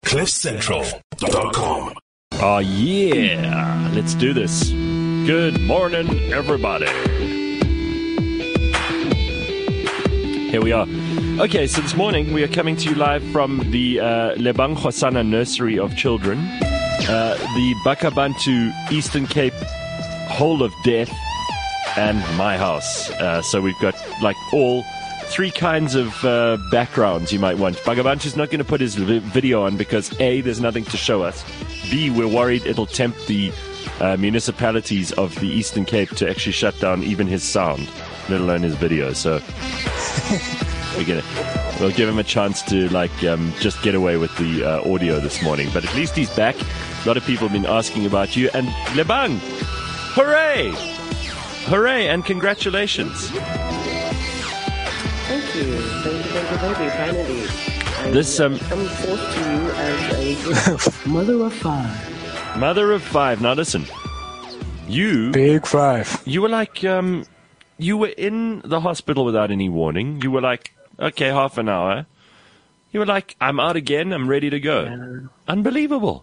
CliffCentral.com. Oh, yeah. Let's do this. Good morning, everybody. Here we are. Okay, so this morning we are coming to you live from the Lebang Khosana Nursery of Children, the Bakabantu Eastern Cape Hole of Death, and my house. So we've got like all three kinds of backgrounds you might want. Bagabantu's not going to put his video on because A, there's nothing to show us. B, we're worried it'll tempt the municipalities of the Eastern Cape to actually shut down even his sound, let alone his video. So we'll give him a chance to just get away with the audio this morning. But at least he's back. A lot of people have been asking about you. And Lebang, hooray! Hooray and congratulations. Thank you, finally. I'm forced to you as a mother of five. Mother of five. Now listen, you... Big five. You were like, you were in the hospital without any warning. You were like, okay, half an hour. You were like, I'm out again, I'm ready to go. Yeah. Unbelievable.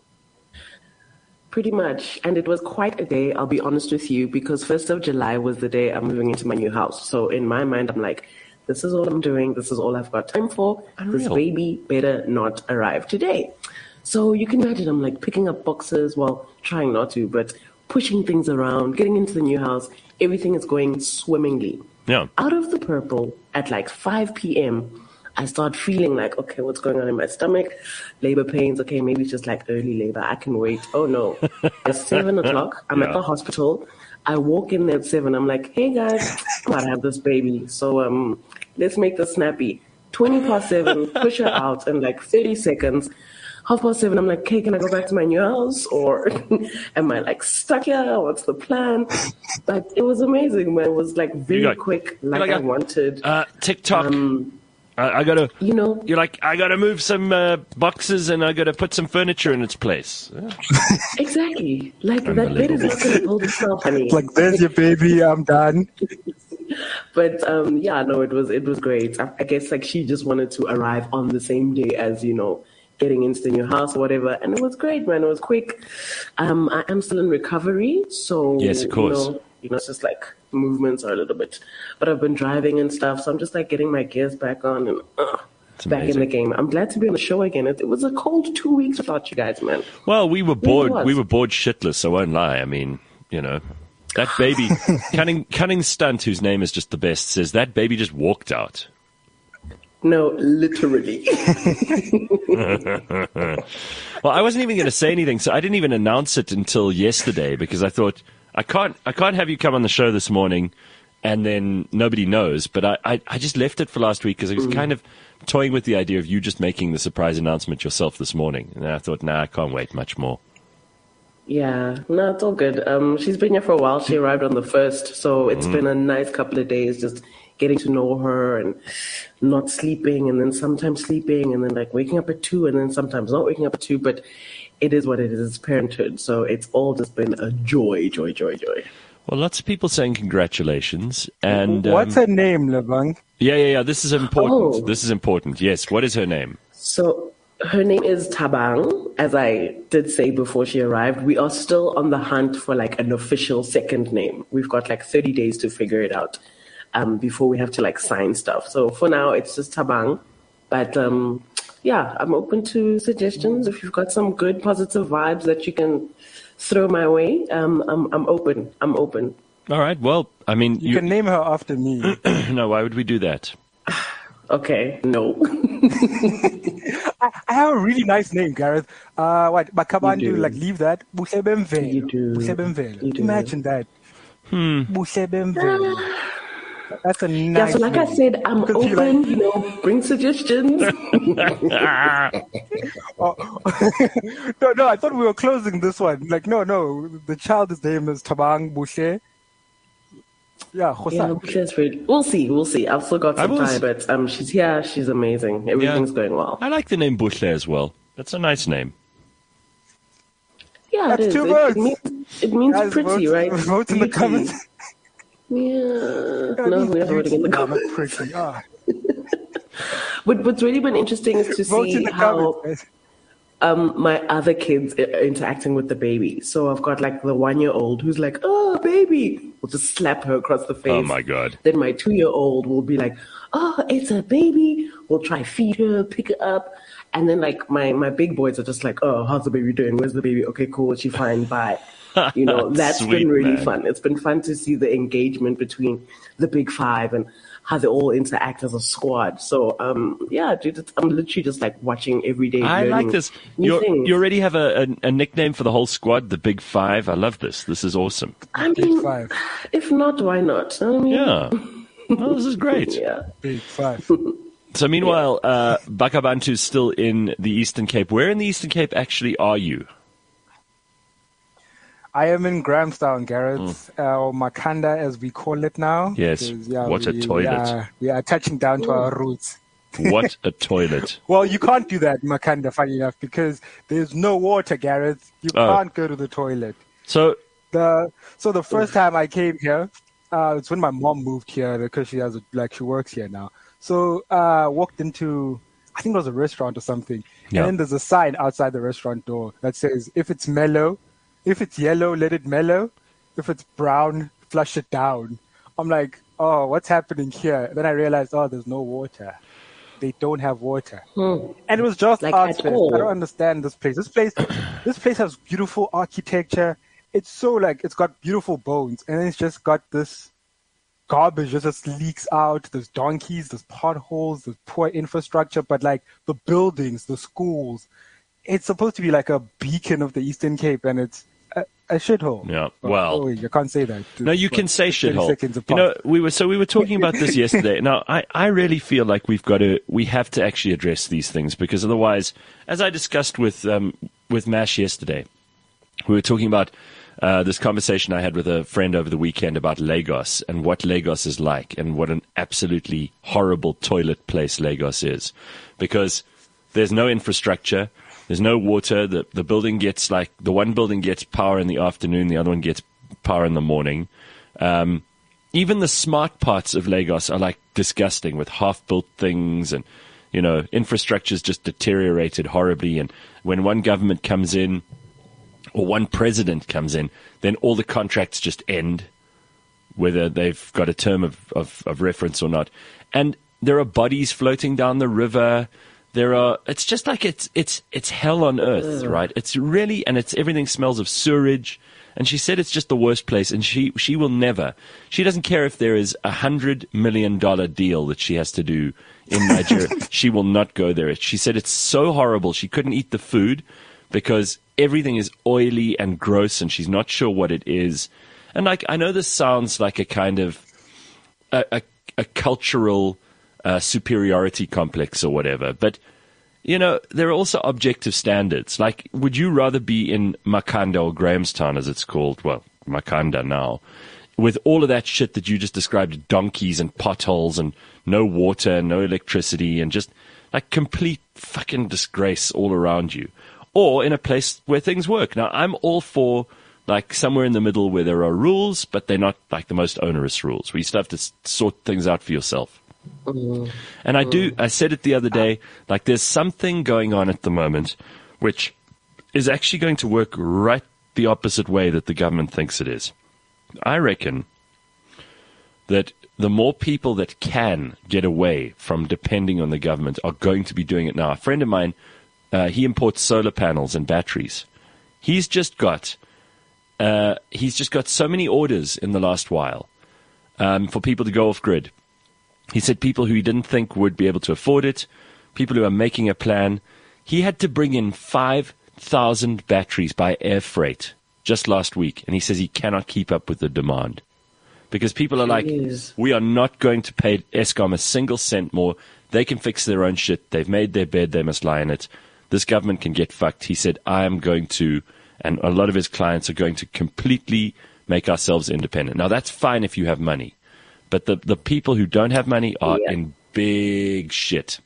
Pretty much. And it was quite a day, I'll be honest with you, because 1st of July was the day I'm moving into my new house. So in my mind, I'm like, this is all I'm doing. This is all I've got time for. Unreal. This baby better not arrive today. So you can imagine I'm like picking up boxes, well, trying not to, but pushing things around, getting into the new house. Everything is going swimmingly. Yeah. Out of the purple, at like 5 p.m., I start feeling like, okay, what's going on in my stomach? Labor pains. Okay, maybe it's just like early labor. I can wait. Oh, no. It's 7 o'clock. I'm at the hospital. I walk in there at 7. I'm like, hey, guys, I'm about to have this baby. So let's make this snappy. 20 past 7, push her out in like 30 seconds. 7:30, I'm like, okay, can I go back to my new house? Or am I like stuck here? What's the plan? But it was amazing, man. It was like very quick, like I wanted. TikTok. I gotta, you're like, I gotta move some boxes and I gotta put some furniture in its place. Exactly. Like that bed is not gonna build itself, honey. Like, there's your baby, I'm done. But it was great. I guess like she just wanted to arrive on the same day as, getting into the new house or whatever. And it was great, man. It was quick. I am still in recovery. So, yes, of course. It's just like movements are a little bit, but I've been driving and stuff. So I'm just like getting my gears back on and back in the game. I'm glad to be on the show again. It was a cold 2 weeks without you guys, man. Well, we were bored. We were bored shitless. I won't lie. I mean, that baby, Cunning Stunt, whose name is just the best, says that baby just walked out. No, literally. Well, I wasn't even going to say anything, so I didn't even announce it until yesterday because I thought I can't have you come on the show this morning and then nobody knows. But I just left it for last week because I was kind of toying with the idea of you just making the surprise announcement yourself this morning, and I thought, I can't wait much more. Yeah, no, it's all good. She's been here for a while. She arrived on the 1st, so it's been a nice couple of days just getting to know her and not sleeping and then sometimes sleeping and then like waking up at 2 and then sometimes not waking up at 2. But it is what it is. It's parenthood. So it's all just been a joy. Well, lots of people saying congratulations. And what's her name, Lebang? Yeah. This is important. Oh. This is important. Yes. What is her name? So her name is Thabang. As I did say before she arrived, we are still on the hunt for like an official second name. We've got like 30 days to figure it out before we have to like sign stuff. So for now, it's just Thabang. But I'm open to suggestions. If you've got some good positive vibes that you can throw my way, I'm open. All right. Well, I mean, you can name her after me. No, why would we do that? Okay, no. I have a really nice name, Gareth. Bakabantu, like leave that. Busebemvelo. You do. Imagine that. Busebemvelo. That's a nice. Yeah, so like name. I said, I'm open. Bring suggestions. No, I thought we were closing this one. Like, no, the child's name is Thabang Bushe. Yeah, Jose. We'll see. I've still got some time, but she's here. She's amazing. Everything's going well. I like the name Bushle as well. That's a nice name. Yeah, that's it is. 2 words. It means Guys, pretty, right? Vote in the comments. Yeah. No, we're not voting in the comments. Pretty. What's really been interesting is to Vote see in the how. comments. My other kids interacting with the baby. So I've got like the 1-year-old who's like, "Oh, baby," we'll just slap her across the face. Oh my God. Then my 2-year-old will be like, "Oh, it's a baby." We'll try feed her, pick her up. And then like my big boys are just like, "Oh, how's the baby doing? Where's the baby? Okay, cool. Is she fine? Bye." You know, that's Sweet, been really man. fun. It's been fun to see the engagement between the big five and how they all interact as a squad. So, yeah, dude, I'm literally just like watching every day. I like this. New things. You already have a nickname for the whole squad, the Big Five. I love this. This is awesome. I mean, Five. if not, why not? I mean, Yeah. Well, this is great. yeah. Big five. So meanwhile, Bakabantu's still in the Eastern Cape. Where in the Eastern Cape actually are you? I am in Grahamstown, Gareth, or Makanda as we call it now. Yes. Because, What a toilet. We are touching down to our roots. What a toilet. Well, you can't do that, Makanda, funny enough, because there's no water, Gareth. You can't go to the toilet. So, So the first time I came here, it's when my mom moved here because she works here now. So walked into, I think it was a restaurant or something. Yeah. And then there's a sign outside the restaurant door that says, if it's mellow, if it's yellow, let it mellow. If it's brown, flush it down. I'm like, oh, what's happening here? Then I realized, oh, there's no water. They don't have water. And it was just Like arts at fest. all. I don't understand this place. This place has beautiful architecture. It's so like, it's got beautiful bones. And then it's just got this garbage that just leaks out. There's donkeys, there's potholes, there's poor infrastructure. But like the buildings, the schools, it's supposed to be like a beacon of the Eastern Cape. And it's a shithole. yeah, well. Oh, you can't say that. No, you can say 30 shithole. seconds You apart. know, we were talking about this yesterday. Now, I really feel like we have to actually address these things because otherwise, as I discussed with Mash yesterday, we were talking about this conversation I had with a friend over the weekend about Lagos and what Lagos is like and what an absolutely horrible toilet place Lagos is, because there's no infrastructure. There's no water. The building gets the one building gets power in the afternoon, the other one gets power in the morning. Even the smart parts of Lagos are like disgusting with half-built things, and infrastructure's just deteriorated horribly. And when one government comes in or one president comes in, then all the contracts just end, whether they've got a term of reference or not. And there are bodies floating down the river. It's just like it's hell on earth, right? It's really, and everything smells of sewage. And she said it's just the worst place. And she will never, she doesn't care if there is $100 million deal that she has to do in Nigeria. She will not go there. She said it's so horrible. She couldn't eat the food because everything is oily and gross and she's not sure what it is. And I know this sounds like a kind of a cultural superiority complex or whatever. But, there are also objective standards. Like, would you rather be in Makanda or Grahamstown, as it's called? Well, Makanda now, with all of that shit that you just described, donkeys and potholes and no water, no electricity, and just like complete fucking disgrace all around you? Or in a place where things work. Now, I'm all for like somewhere in the middle where there are rules, but they're not like the most onerous rules, where you still have to sort things out for yourself. And I said it the other day, like there's something going on at the moment which is actually going to work right the opposite way that the government thinks it is. I reckon that the more people that can get away from depending on the government are going to be doing it now. A friend of mine, he imports solar panels and batteries. He's just got so many orders in the last while for people to go off grid. He said people who he didn't think would be able to afford it, people who are making a plan. He had to bring in 5,000 batteries by air freight just last week, and he says he cannot keep up with the demand. Because people are like, we are not going to pay Eskom a single cent more. They can fix their own shit. They've made their bed. They must lie in it. This government can get fucked. He said, I am going to, and a lot of his clients are going to completely make ourselves independent. Now, that's fine if you have money. But the people who don't have money are in big shit.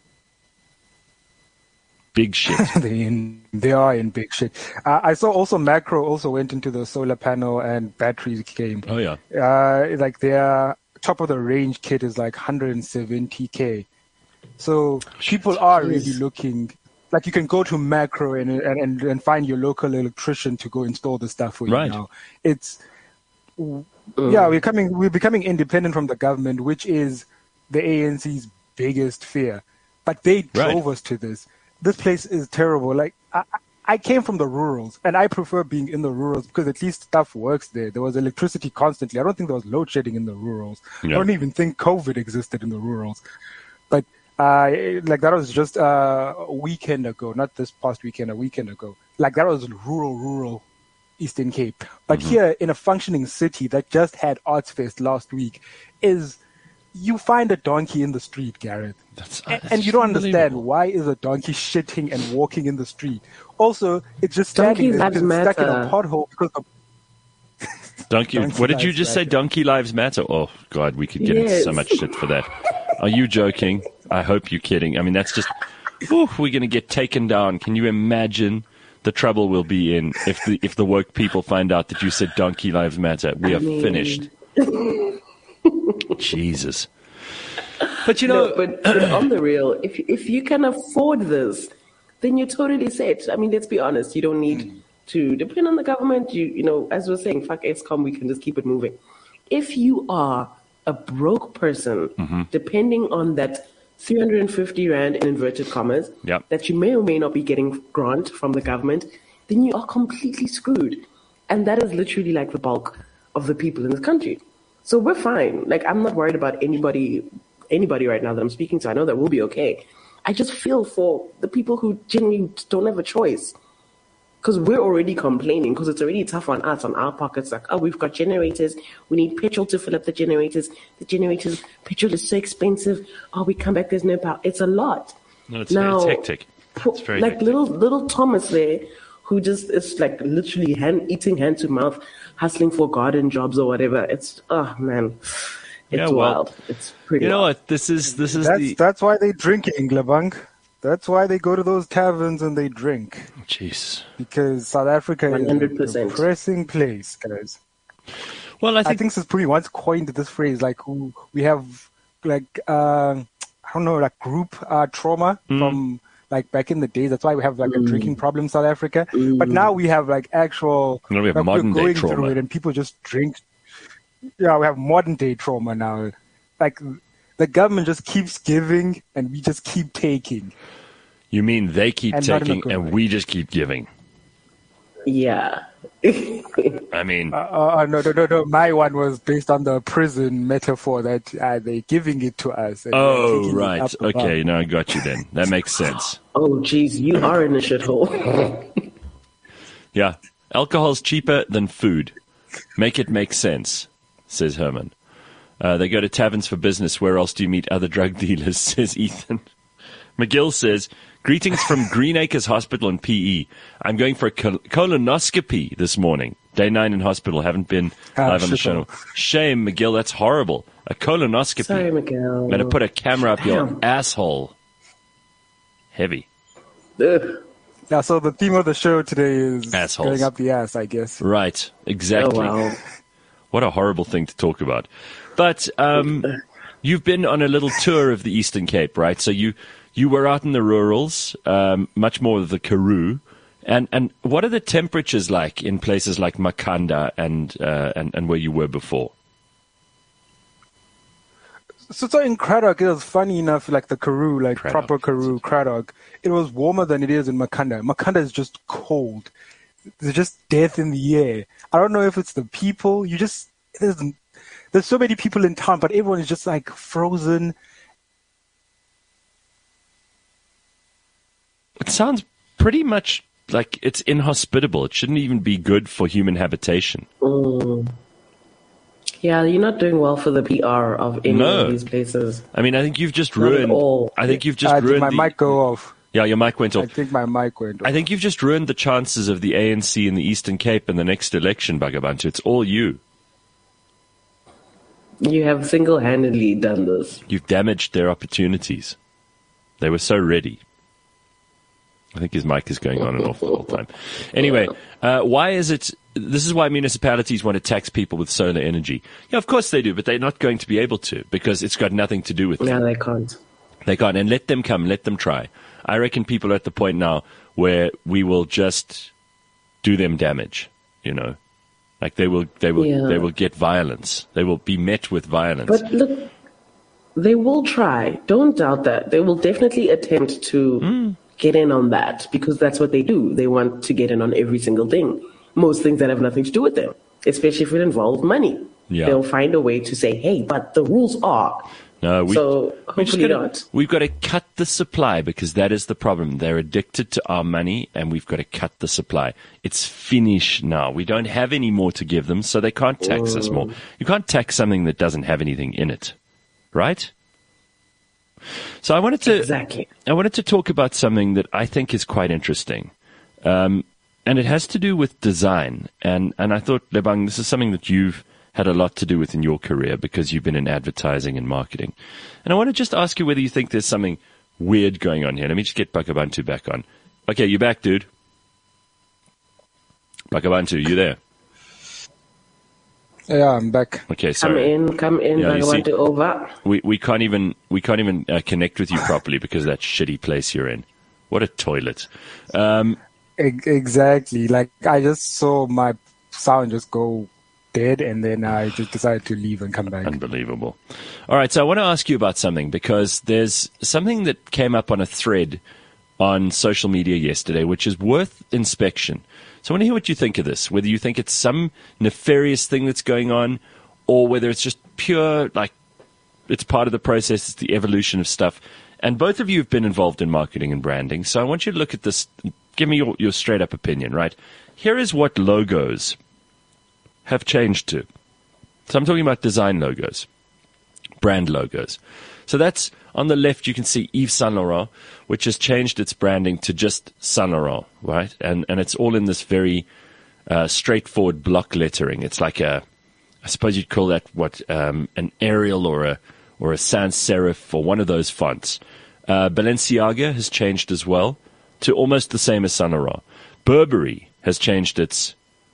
Big shit. They are in big shit. I saw also Macro also went into the solar panel and batteries game. Oh, yeah. Like their top of the range kit is like 170K. So people are really looking like you can go to Macro and find your local electrician to go install the stuff for you Right. now. It's we're becoming independent from the government, which is the ANC's biggest fear. But they drove us to this. This place is terrible. Like I came from the rurals, and I prefer being in the rurals because at least stuff works there. There was electricity constantly. I don't think there was load shedding in the rurals. Yeah. I don't even think COVID existed in the rurals. But like that was just a weekend ago, not this past weekend, a weekend ago. Like that was rural Eastern Cape. But here in a functioning city that just had Arts Fest last week you find a donkey in the street, Gareth. And you don't understand why is a donkey shitting and walking in the street. Also, it's just standing there because it's stuck in a pothole because of Donkey. What did you just say? Donkey lives matter. Oh God, we could get into so much shit for that. Are you joking? I hope you're kidding. I mean, that's just. We're going to get taken down. Can you imagine the trouble we'll be in if the woke people find out that you said donkey lives matter? We are finished. Jesus. But but on the real, if you can afford this, then you're totally set. I mean, let's be honest. You don't need to depend on the government. As we're saying, fuck ESCOM, we can just keep it moving. If you are a broke person, depending on that 350 Rand in inverted commas, that you may or may not be getting grant from the government, then you are completely screwed. And that is literally like the bulk of the people in this country. So we're fine. Like, I'm not worried about anybody right now that I'm speaking to. I know that we'll be okay. I just feel for the people who genuinely don't have a choice. Because we're already complaining, because it's already tough on us, on our pockets. Like, we've got generators. We need petrol to fill up the generators. Petrol is so expensive. We come back, there's no power. It's a lot. No, it's hectic. It's very like hectic. little Thomas there, who just is like literally eating hand to mouth, hustling for garden jobs or whatever. It's, oh man. It's wild. It's pretty wild. You know what? This is That's why they drink in Glabang. That's why they go to those taverns and they drink. Jeez. Because South Africa 100%. is a depressing place, guys. Well, I think Sisipuri once coined this phrase, like, we have, like, I don't know, like group trauma from, like, back in the day. That's why we have, like, a drinking problem in South Africa. But now we have, like, actual... we have like, modern day going trauma. through it and people just drink. Yeah, we have modern day trauma now. Like, the government just keeps giving and we just keep taking. You mean they keep And not in a taking good and way. we just keep giving? Yeah. I mean, No. My one was based on the prison metaphor that they're giving it to us. And oh, taking it right. up above. Okay, now I got you then. That makes sense. Oh, geez, you are in a shithole. Yeah. Alcohol's cheaper than food. Make it make sense, says Herman. They go to taverns for business. Where else do you meet other drug dealers, says Ethan. McGill says, greetings from Greenacres Hospital in PE. I'm going for a colonoscopy this morning. Day 9 in hospital. Haven't been live on the show. Shame, McGill. That's horrible. A colonoscopy. Sorry, Miguel. I'm going to put a camera up your Damn. asshole. Heavy. Ugh. Yeah, so the theme of the show today is Assholes. going up the ass, I guess. Right. Exactly. Oh, wow. What a horrible thing to talk about. But you've been on a little tour of the Eastern Cape, right? So you were out in the rurals, much more of the Karoo. And what are the temperatures like in places like Makanda and where you were before? So in Cradock, it was funny enough, like the Karoo, like Cradock. proper Karoo, Cradock, it was warmer than it is in Makanda. Makanda is just cold. There's just death in the air. I don't know if it's the people. There's so many people in town, but everyone is just like frozen. It sounds pretty much like it's inhospitable. It shouldn't even be good for human habitation. Yeah, you're not doing well for the PR of any of these places. I mean, I think you've just Not at ruined. all. I think you've just I think ruined. my mic go off. Yeah, your mic went I off. think my mic went off. I think you've just ruined the chances of the ANC in the Eastern Cape in the next election, Bagabantu. It's all you. You have single-handedly done this. You've damaged their opportunities. They were so ready. I think his mic is going on and off the whole time. Anyway, why is it... This is why municipalities want to tax people with solar energy. Yeah, of course they do, but they're not going to be able to because it's got nothing to do with them. No, they can't. They can't. And let them come. Let them try. I reckon people are at the point now where we will just do them damage, you know. Like they will get violence. They will be met with violence. But look, they will try. Don't doubt that. They will definitely attempt to get in on that because that's what they do. They want to get in on every single thing. Most things that have nothing to do with them, especially if it involves money. Yeah. They'll find a way to say, hey, but the rules are. No, so hopefully not. We've got to cut the supply because that is the problem. They're addicted to our money and we've got to cut the supply. It's finished now. We don't have any more to give them, so they can't tax us more. You can't tax something that doesn't have anything in it, right? So I wanted to talk about something that I think is quite interesting. And it has to do with design. And I thought, Lebang, this is something that you've had a lot to do with in your career because you've been in advertising and marketing. And I want to just ask you whether you think there's something weird going on here. Let me just get Bakabantu back on. Okay, you back, dude? Bakabantu, you there? Yeah, I'm back. Okay, sorry. Come in, Bakabantu over. We can't even connect with you properly because of that shitty place you're in. What a toilet. Exactly. Like, I just saw my sound just go dead, and then I just decided to leave and come back. Unbelievable. All right, so I want to ask you about something because there's something that came up on a thread on social media yesterday, which is worth inspection. So I want to hear what you think of this, whether you think it's some nefarious thing that's going on or whether it's just pure, like, it's part of the process, it's the evolution of stuff. And both of you have been involved in marketing and branding, so I want you to look at this. Give me your straight-up opinion, right? Here is what logos have changed to. So I'm talking about design logos, brand logos. So that's on the left, you can see Yves Saint Laurent, which has changed its branding to just Saint Laurent, right? And it's all in this very straightforward block lettering. It's like I suppose you'd call that an Arial or a sans serif or one of those fonts. Balenciaga has changed as well to almost the same as Saint Laurent. Burberry has changed its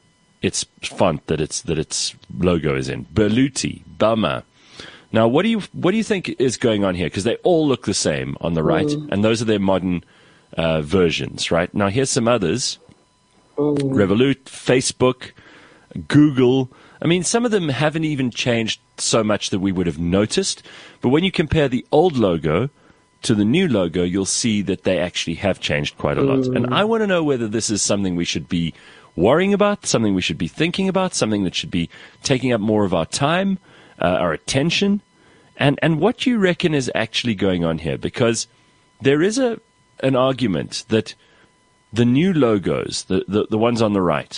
font that its logo is in. Berluti, Balmain. Now, what do you think is going on here? Because they all look the same on the right, and those are their modern versions, right? Now, here's some others. Revolut, Facebook, Google. I mean, some of them haven't even changed so much that we would have noticed. But when you compare the old logo to the new logo, you'll see that they actually have changed quite a lot. And I want to know whether this is something we should be worrying about, something we should be thinking about, something that should be taking up more of our time, our attention, and what you reckon is actually going on here. Because there is an argument that the new logos, the ones on the right,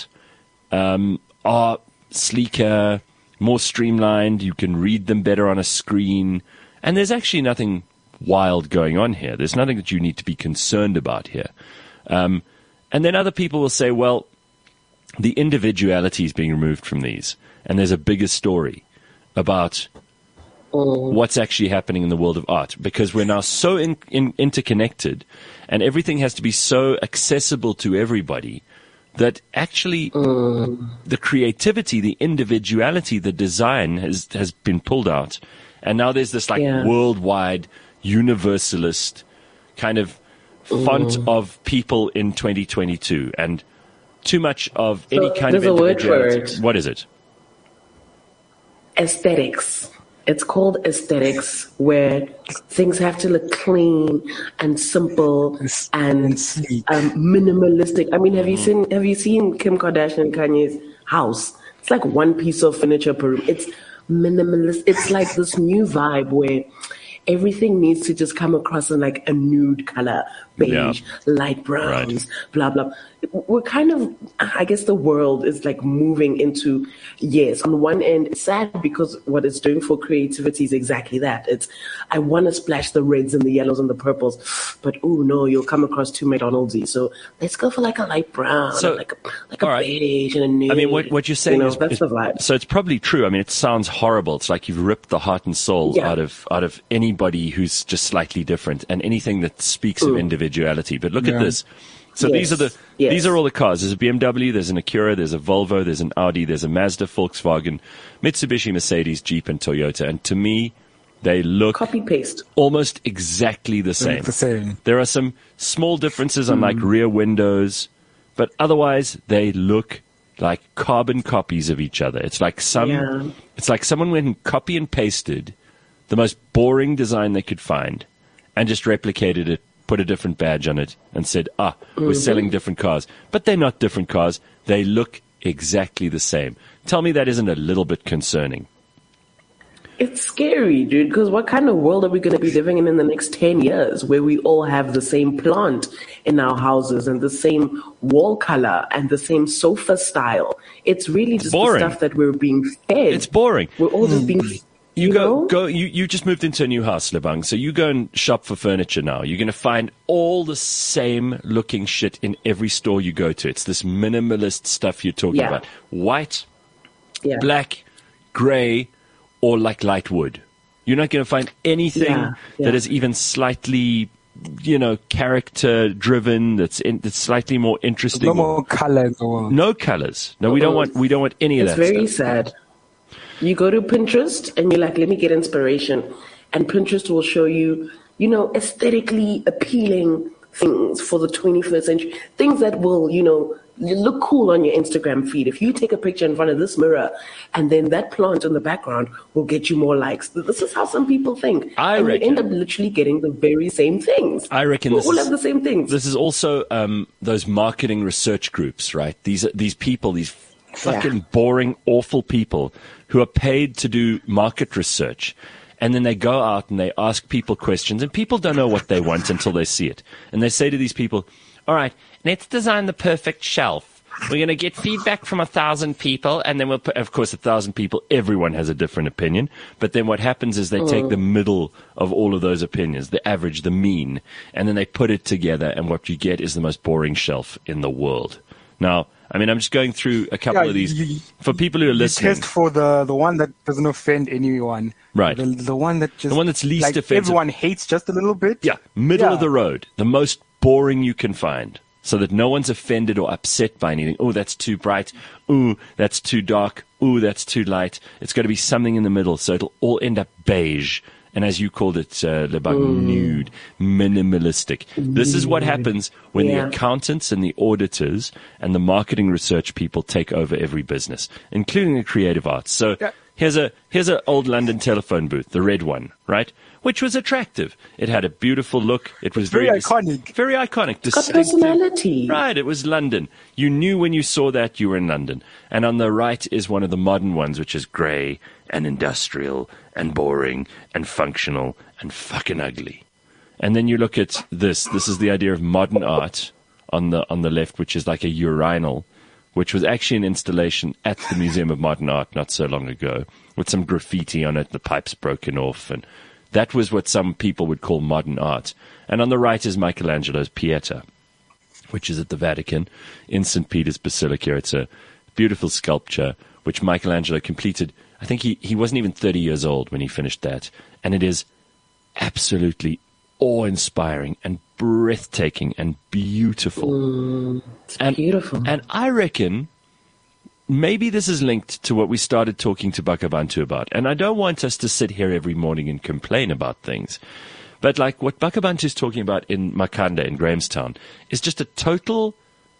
are sleeker, more streamlined, you can read them better on a screen, and there's actually nothing wild going on here. There's nothing that you need to be concerned about here. And then other people will say, well, the individuality is being removed from these, and there's a bigger story about what's actually happening in the world of art, because we're now so interconnected, and everything has to be so accessible to everybody that actually the creativity, the individuality, the design has been pulled out, and now there's this worldwide universalist kind of font of people in 2022, and too much of any kind of individuality. There's a word for it. What is it? Aesthetics. It's called aesthetics, where things have to look clean and simple and minimalistic. I mean, have you seen Kim Kardashian and Kanye's house? It's like one piece of furniture per room. It's minimalist. It's like this new vibe where everything needs to just come across in like a nude color, beige, light browns, blah, blah. We're kind of, I guess the world is like moving into, yes, on one end, it's sad because what it's doing for creativity is exactly that. It's, I want to splash the reds and the yellows and the purples, but oh no, you'll come across too McDonald's-y. So let's go for like a light brown, like a beige and a nude. I mean, what you're saying is, that's the vibe. So it's probably true. I mean, it sounds horrible. It's like you've ripped the heart and soul out of anybody who's just slightly different and anything that speaks of individuality. But look at this. So these are all the cars. There's a BMW, there's an Acura, there's a Volvo, there's an Audi, there's a Mazda, Volkswagen, Mitsubishi, Mercedes, Jeep, and Toyota. And to me, They look Copy paste. almost exactly the same. The same. There are some small differences on like rear windows, but otherwise they look like carbon copies of each other. It's like it's like someone went and copy and pasted the most boring design they could find and just replicated it, put a different badge on it, and said, we're selling different cars. But they're not different cars. They look exactly the same. Tell me that isn't a little bit concerning. It's scary, dude, because what kind of world are we going to be living in the next 10 years where we all have the same plant in our houses and the same wall color and the same sofa style? It's really just the stuff that we're being fed. It's boring. We're all just being You just moved into a new house, Lebang, so you go and shop for furniture now. You're going to find all the same looking shit in every store you go to. It's this minimalist stuff you're talking about. White, black, gray, or like light wood. You're not going to find anything that is even slightly, character driven. That's slightly more interesting. No more colors. No colors. No, we don't want any of that. It's very stuff. sad. You go to Pinterest and you're like, let me get inspiration, and Pinterest will show you, aesthetically appealing things for the 21st century, things that will, look cool on your Instagram feed. If you take a picture in front of this mirror and then that plant in the background will get you more likes. This is how some people think. I reckon. You end up literally getting the very same things. I reckon we all have the same things. This is also those marketing research groups, right? These people, these fucking boring, awful people who are paid to do market research. And then they go out and they ask people questions, and people don't know what they want until they see it. And they say to these people, all right, let's design the perfect shelf. We're going to get feedback from 1,000 people, and then we'll put, of course, 1,000 people, everyone has a different opinion. But then what happens is they take the middle of all of those opinions, the average, the mean, and then they put it together, and what you get is the most boring shelf in the world. Now, I mean, I'm just going through a couple of these. For people who are listening. Test for the one that doesn't offend anyone. Right. The one that just. The one that's least offensive. Everyone hates just a little bit. Yeah. Middle of the road. The most boring you can find. So that no one's offended or upset by anything. Oh, that's too bright. Ooh, that's too dark. Ooh, that's too light. It's got to be something in the middle. So it'll all end up beige. And as you called it, Lebang, nude, minimalistic. This is what happens when the accountants and the auditors and the marketing research people take over every business, including the creative arts. So here's a old London telephone booth, the red one, right? Which was attractive. It had a beautiful look. It was very iconic. Very iconic. It's got personality. Right. It was London. You knew when you saw that you were in London. And on the right is one of the modern ones, which is grey and industrial and boring and functional and fucking ugly. And then you look at this. This is the idea of modern art on the left, which is like a urinal, which was actually an installation at the Museum of Modern Art not so long ago, with some graffiti on it, the pipes broken off, and that was what some people would call modern art. And on the right is Michelangelo's Pieta, which is at the Vatican in St. Peter's Basilica. It's a beautiful sculpture, which Michelangelo completed. I think he wasn't even 30 years old when he finished that. And it is absolutely awe-inspiring and breathtaking and beautiful. It's beautiful. And I reckon maybe this is linked to what we started talking to Bakabantu about. And I don't want us to sit here every morning and complain about things. But like what Bakabantu is talking about in Makhanda, in Grahamstown, is just a total...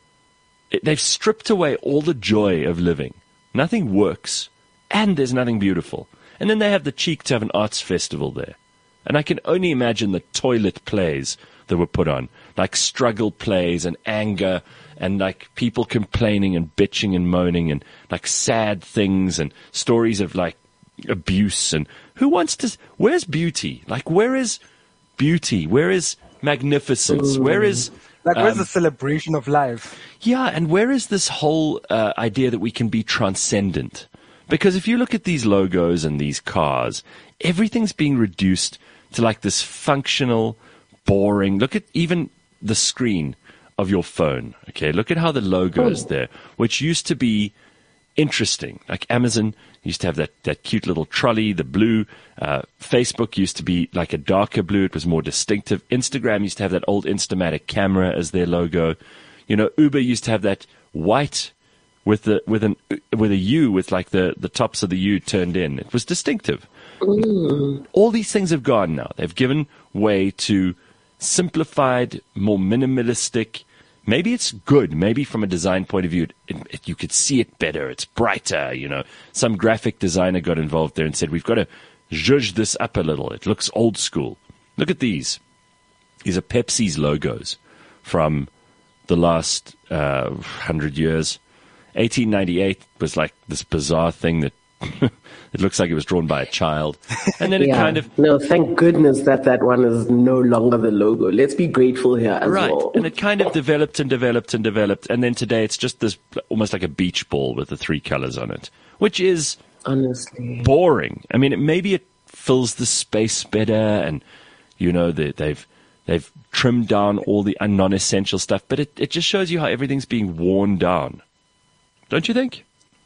They've stripped away all the joy of living. Nothing works. And there's nothing beautiful. And then they have the cheek to have an arts festival there. And I can only imagine the toilet plays that were put on. Like struggle plays and anger and like people complaining and bitching and moaning and like sad things and stories of like abuse. And who wants to... Where's beauty? Like where is beauty? Where is magnificence? Where is... where's the celebration of life? Yeah, and where is this whole idea that we can be transcendent? Because if you look at these logos and these cars, everything's being reduced to like this functional, boring... Look at even the screen of your phone, okay? Look at how the logo is there, which used to be interesting. Like Amazon used to have that cute little trolley, the blue. Facebook used to be like a darker blue. It was more distinctive. Instagram used to have that old Instamatic camera as their logo. You know, Uber used to have that white with a U with like the tops of the U turned in. It was distinctive. All these things have gone now. They've given way to simplified, more minimalistic. Maybe it's good. Maybe from a design point of view, you could see it better. It's brighter. Some graphic designer got involved there and said, we've got to zhuzh this up a little. It looks old school. Look at these. These are Pepsi's logos from the last 100 years. 1898 was like this bizarre thing that it looks like it was drawn by a child. And then it kind of... No, thank goodness that one is no longer the logo. Let's be grateful here as well. And it kind of developed and developed and developed. And then today it's just this almost like a beach ball with the 3 colors on it, which is honestly boring. I mean, maybe it fills the space better and, they've trimmed down all the non-essential stuff, but it just shows you how everything's being worn down. Don't you think?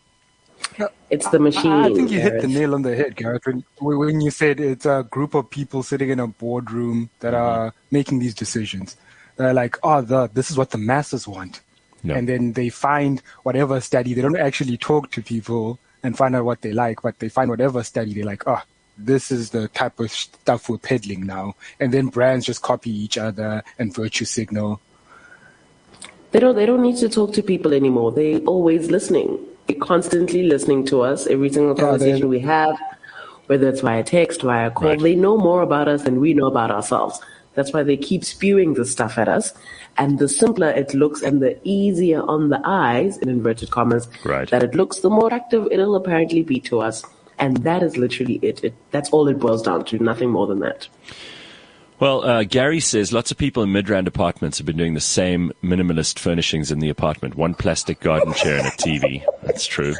It's the machine. I think you Gareth. hit the nail on the head, Gareth, when you said it's a group of people sitting in a boardroom that are making these decisions. They're like, this is what the masses want. No. And then they find whatever study. They don't actually talk to people and find out what they like, but they find whatever study they like. This is the type of stuff we're peddling now. And then brands just copy each other and virtue signal. They don't need to talk to people anymore. They're always listening. They're constantly listening to us. Every single conversation we have, whether it's via text, via call, they know more about us than we know about ourselves. That's why they keep spewing this stuff at us. And the simpler it looks and the easier on the eyes, in inverted commas, that it looks, the more active it'll apparently be to us. And that is literally it. That's all it boils down to, nothing more than that. Well, Gary says lots of people in mid-rand apartments have been doing the same minimalist furnishings in the apartment. 1 plastic garden chair and a TV. That's true.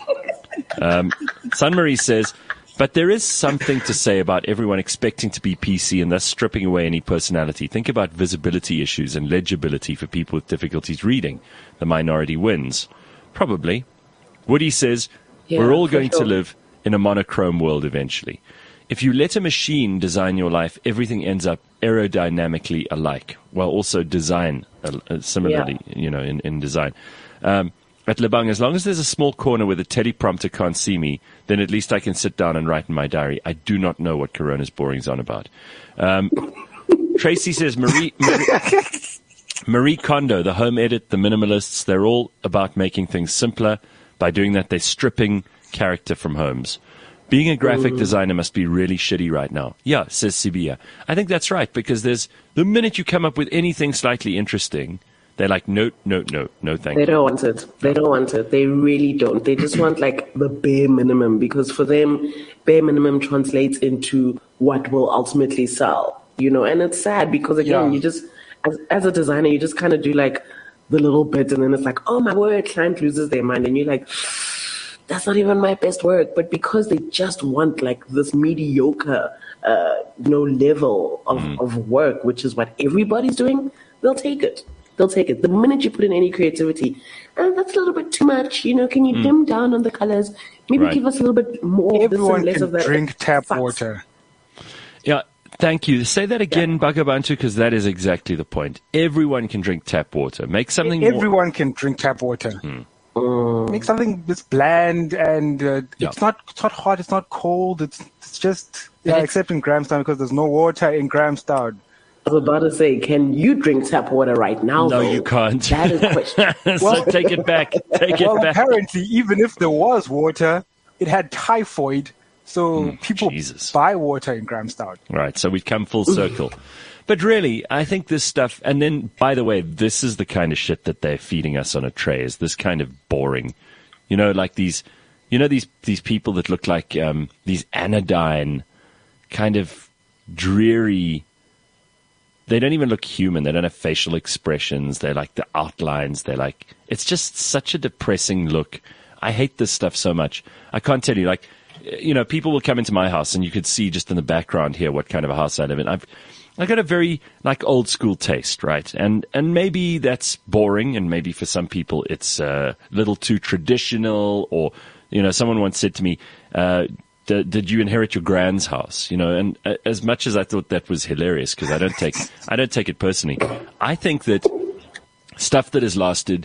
Sunmarie says, but there is something to say about everyone expecting to be PC and thus stripping away any personality. Think about visibility issues and legibility for people with difficulties reading. The minority wins. Probably. Woody says, we're all going to live in a monochrome world eventually. If you let a machine design your life, everything ends up aerodynamically alike. Well, also design similarly, in design. At Lebang, as long as there's a small corner where the teleprompter can't see me, then at least I can sit down and write in my diary. I do not know what Corona's boring's on about. Tracy says, Marie Kondo, the home edit, the minimalists, they're all about making things simpler. By doing that, they're stripping character from homes. Being a graphic designer must be really shitty right now. Yeah, says Sibia. I think that's right, because the minute you come up with anything slightly interesting, they're like, no, thank you. They don't want it. They don't want it. They really don't. They just want like the bare minimum, because for them, bare minimum translates into what will ultimately sell, and it's sad because again, you just, as a designer, you just kind of do like the little bit and then it's like, oh my word, client loses their mind and you're like, that's not even my best work. But because they just want like this mediocre, level of work, which is what everybody's doing, they'll take it. They'll take it. The minute you put in any creativity, that's a little bit too much. Can you dim down on the colors? Maybe give us a little bit more of this and less of that. Everyone can drink tap water. Yeah, thank you. Say that again, Bakabantu, because that is exactly the point. Everyone can drink tap water. Make something Everyone can drink tap water. Make something that's bland and it's not hot, it's not cold, it's just except in Grahamstown because there's no water in Grahamstown. I was about to say, can you drink tap water right now? No, you can't. That is the question. So take it back. Apparently, even if there was water, it had typhoid, so people buy water in Grahamstown. Right, so we've come full circle. But really, I think this stuff, and then, by the way, this is the kind of shit that they're feeding us on a tray, is this kind of boring, like these people that look like these anodyne, kind of dreary, they don't even look human, they don't have facial expressions, they're like the outlines, it's just such a depressing look. I hate this stuff so much. I can't tell you, people will come into my house and you could see just in the background here what kind of a house I live in. I got a very old school taste, right? And maybe that's boring, and maybe for some people it's a little too traditional. Or someone once said to me, "Did you inherit your grand's house?" And as much as I thought that was hilarious, because I don't take it personally. I think that stuff that has lasted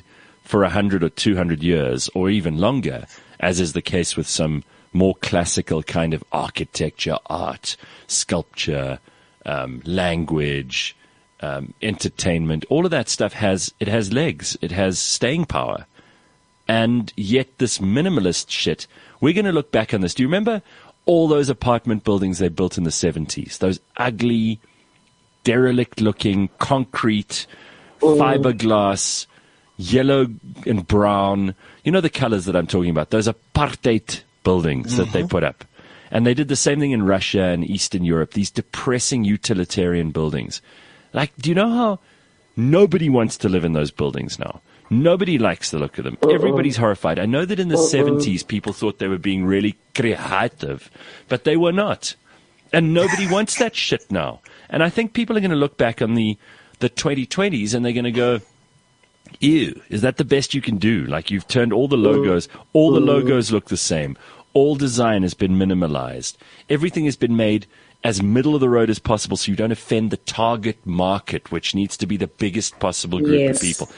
for 100 or 200 years or even longer, as is the case with some more classical kind of architecture, art, sculpture, language, entertainment. All of that stuff has legs. It has staying power. And yet this minimalist shit, we're going to look back on this. Do you remember all those apartment buildings they built in the 70s? Those ugly, derelict-looking, concrete, fiberglass, yellow and brown. You know the colors that I'm talking about. Those apartheid buildings that they put up. And they did the same thing in Russia and Eastern Europe, these depressing utilitarian buildings. Like, do you know how nobody wants to live in those buildings now? Nobody likes the look of them. Everybody's horrified. I know that in the 70s, people thought they were being really creative, but they were not. And nobody wants that shit now. And I think people are going to look back on the 2020s and they're going to go, ew, is that the best you can do? Like, you've turned all the logos look the same. All design has been minimalized. Everything has been made as middle of the road as possible so you don't offend the target market, which needs to be the biggest possible group of people.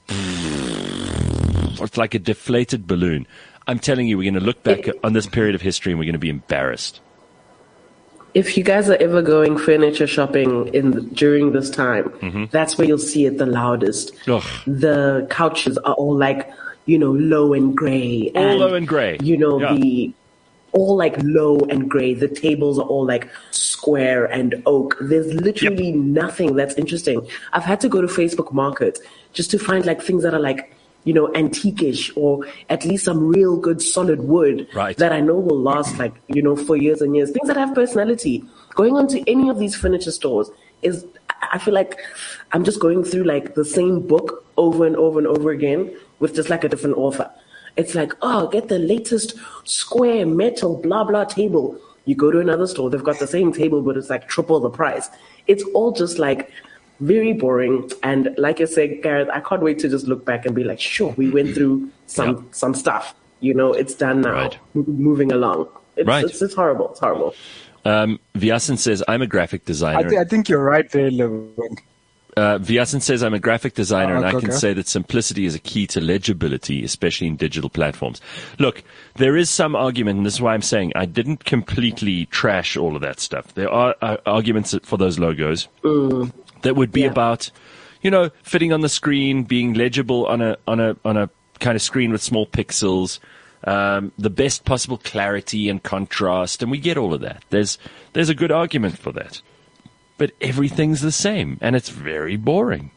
It's like a deflated balloon. I'm telling you, we're going to look back on this period of history and we're going to be embarrassed. If you guys are ever going furniture shopping during this time, that's where you'll see it the loudest. Ugh. The couches are all like, low and gray. All low and gray. All like low and gray. The tables are all like square and oak. There's literally nothing that's interesting. I've had to go to Facebook Market just to find like things that are like, antique-ish or at least some real good solid wood that I know will last like, for years and years. Things that have personality. Going onto any of these furniture stores I feel like I'm just going through like the same book over and over and over again with just like a different author. It's like, get the latest square metal blah blah table. You go to another store, they've got the same table, but it's like triple the price. It's all just like very boring. And like I said, Gareth, I can't wait to just look back and be like, sure, we went through some stuff. It's done now. Right. Moving along. It's horrible. It's horrible. Vyasan says, I'm a graphic designer. I think you're right there, Levin. Vyasan says, I'm a graphic designer, and I can say that simplicity is a key to legibility, especially in digital platforms. Look, there is some argument, and this is why I'm saying I didn't completely trash all of that stuff. There are arguments for those logos that would be about, fitting on the screen, being legible on a kind of screen with small pixels, the best possible clarity and contrast, and we get all of that. There's a good argument for that. But everything's the same, and it's very boring.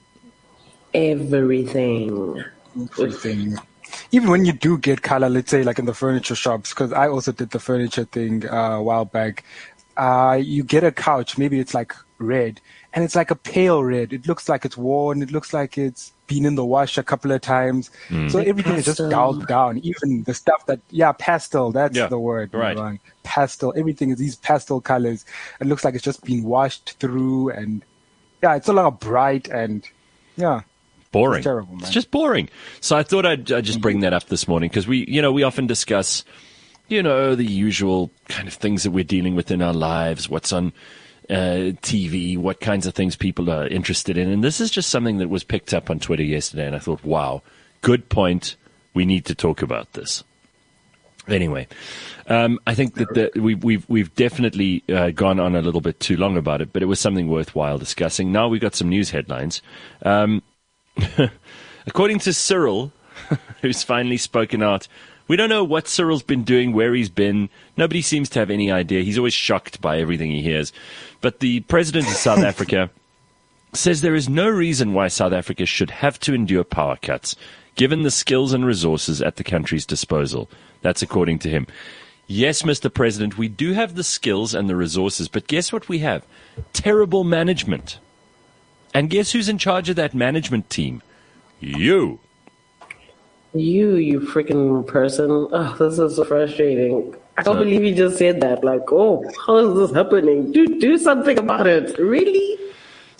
Everything. Even when you do get color, let's say like in the furniture shops, because I also did the furniture thing a while back, you get a couch, maybe it's like red, and it's like a pale red. It looks like it's worn. It looks like it's been in the wash a couple of times. So everything is just dulled down. Even the stuff pastel, that's the word. Right. Pastel. Everything is these pastel colors. It looks like it's just been washed through, and it's no longer bright and boring. It's terrible, man. It's just boring. So I thought I'd just bring that up this morning because we often discuss, the usual kind of things that we're dealing with in our lives, what's on TV, what kinds of things people are interested in. And this is just something that was picked up on Twitter yesterday. And I thought, wow, good point. We need to talk about this. Anyway, I think that we've definitely gone on a little bit too long about it, but it was something worthwhile discussing. Now we've got some news headlines. According to Cyril, who's finally spoken out, we don't know what Cyril's been doing, where he's been. Nobody seems to have any idea. He's always shocked by everything he hears. But the president of South Africa says there is no reason why South Africa should have to endure power cuts, given the skills and resources at the country's disposal. That's according to him. Yes, Mr. President, we do have the skills and the resources, but guess what we have? Terrible management. And guess who's in charge of that management team? You. You freaking person. Oh, this is so frustrating. I can't believe you just said that. Like, how is this happening? Do something about it. Really?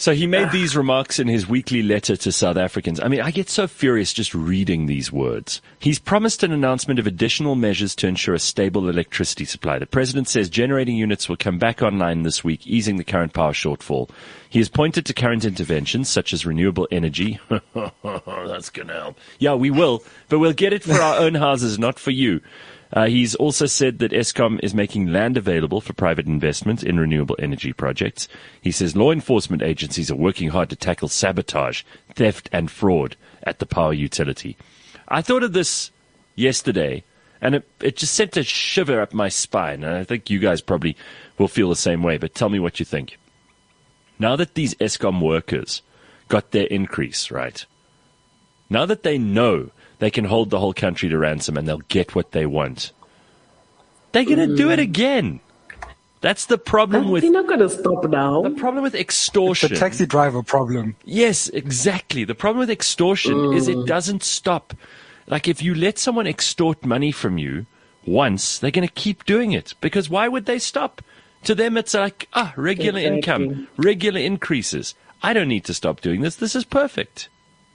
So he made these remarks in his weekly letter to South Africans. I mean, I get so furious just reading these words. He's promised an announcement of additional measures to ensure a stable electricity supply. The president says generating units will come back online this week, easing the current power shortfall. He has pointed to current interventions such as renewable energy. That's going to help. Yeah, we will, but we'll get it for our own houses, not for you. He's also said that Eskom is making land available for private investment in renewable energy projects. He says law enforcement agencies are working hard to tackle sabotage, theft, and fraud at the power utility. I thought of this yesterday, and it just sent a shiver up my spine, and I think you guys probably will feel the same way, but tell me what you think. Now that these Eskom workers got their increase, right? Now that they know they can hold the whole country to ransom and they'll get what they want, they're going to do it again. That's the problem with... They're not going to stop now. The problem with extortion... It's a taxi driver problem. Yes, exactly. The problem with extortion is it doesn't stop. Like, if you let someone extort money from you once, they're going to keep doing it. Because why would they stop? To them, it's like, regular income, regular increases. I don't need to stop doing this. This is perfect.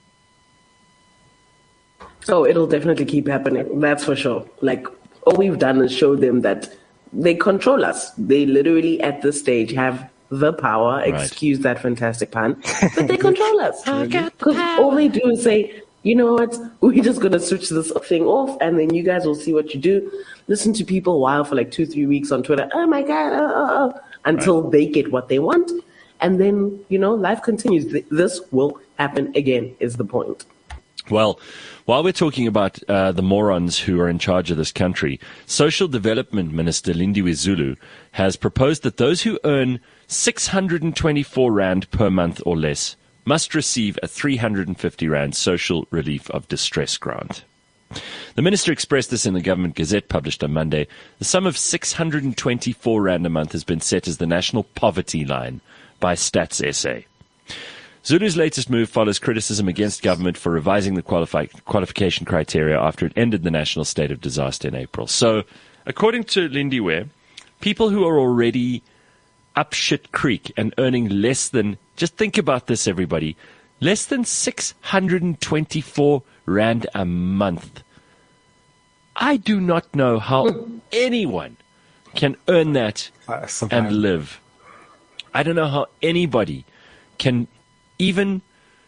Oh, it'll definitely keep happening. That's for sure. Like, all we've done is show them that they control us. They literally, at this stage, have the power. Right. Excuse that fantastic pun. But they control us. Because all they do is say, you know what, we're just going to switch this thing off, and then you guys will see what you do. Listen to people while for like 2-3 weeks on Twitter. Oh, my God. Until they get what they want. And then, life continues. This will happen again, is the point. Well, while we're talking about the morons who are in charge of this country, Social Development Minister Lindiwe Zulu has proposed that those who earn 624 Rand per month or less must receive a 350 Rand social relief of distress grant. The minister expressed this in the Government Gazette published on Monday. The sum of 624 Rand a month has been set as the national poverty line by Stats SA. Zulu's latest move follows criticism against government for revising the qualification criteria after it ended the national state of disaster in April. So, according to Lindiwe, people who are already up shit creek and earning less than, just think about this everybody, less than 624 Rand a month. I do not know how anyone can earn that and live. I don't know how anybody can even